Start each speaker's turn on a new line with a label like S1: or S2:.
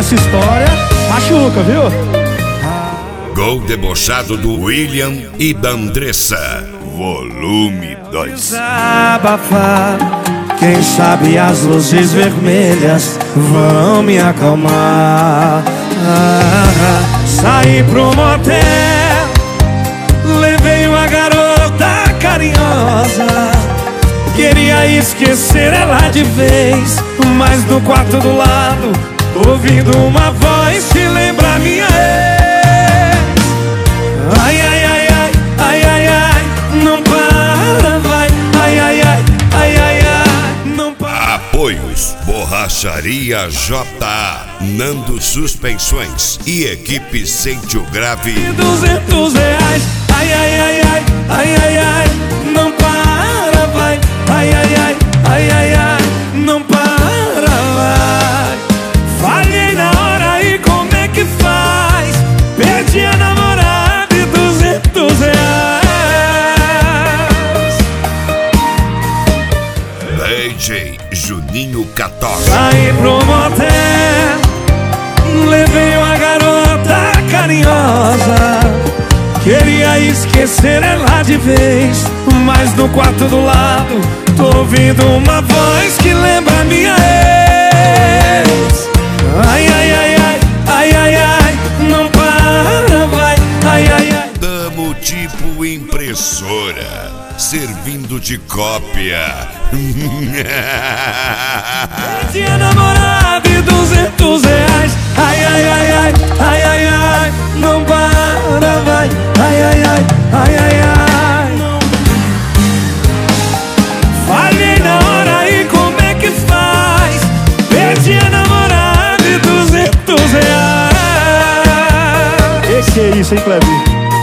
S1: essa história machuca, viu?
S2: Gol debochado do William e da Andressa. Volume 2.
S3: Desabafar, quem sabe as luzes vermelhas vão me acalmar. Saí pro motel, levei uma garota carinhosa. Queria esquecer ela de vez, mas no quarto do lado tô ouvindo uma voz que lembra minha ex. Ai, ai, ai, ai, ai, ai, ai, não para, vai. Ai, ai, ai, ai, ai, ai, não para.
S2: Apoios: Borracharia J, Nando Suspensões e equipe Sente o Grave.
S3: R$200. Ai, ai, ai, ai, ai, ai, ai, não para, vai. Ai, ai, ai, ai, ai, ai, não para, vai. Falhei na hora e como é que faz? Perdi a namorada e R$200.
S2: DJ Juninho 14.
S3: Saí pro motel, levei uma garota carinhosa. Queria esquecer ela de vez, mas no quarto do lado tô ouvindo uma voz que lembra minha ex. Ai, ai, ai, ai, ai, ai, ai, não para, vai. Ai, ai, ai.
S2: Tamo tipo impressora, servindo de cópia.
S3: Perdi a namorada e R$200. Ai, ai, ai, ai, ai, ai, ai, não para, vai. Ai, ai, ai, ai, ai, ai, não. Falhei na hora e como é que faz? Perdi a namorada e R$200.
S1: Esse é isso, hein, Cleber?